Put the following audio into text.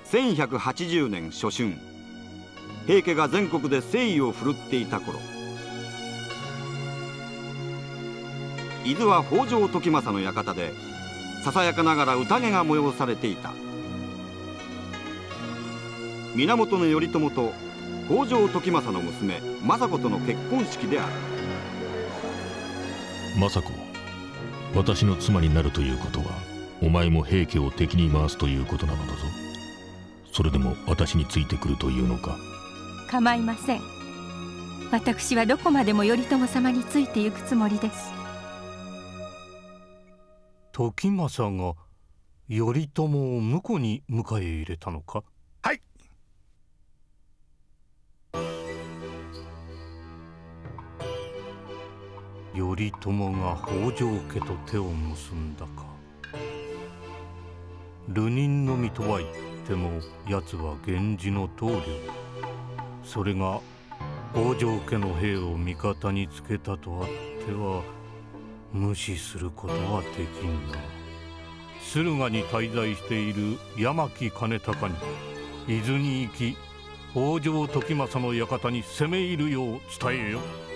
1180年初春、平家が全国で征夷を振るっていた頃、伊豆は北条時政の館でささやかながら宴が催されていた。源頼朝と北条時政の娘政子との結婚式である。 政子、私の妻になるということは、お前も平家を敵に回すということなのだぞ。それでも私についてくるというのか。 構いません。私はどこまでも頼朝様について行くつもりです。 時政が頼朝を婿に迎え入れたのか。 はい。 頼朝が北条家と手を結んだか。流人の身とは言っても奴は源氏の棟梁。それが北条家の兵を味方につけたとあっては無視することはできんな。駿河に滞在している八巻兼高に伊豆に行き北条時政の館に攻め入るよう伝えよ。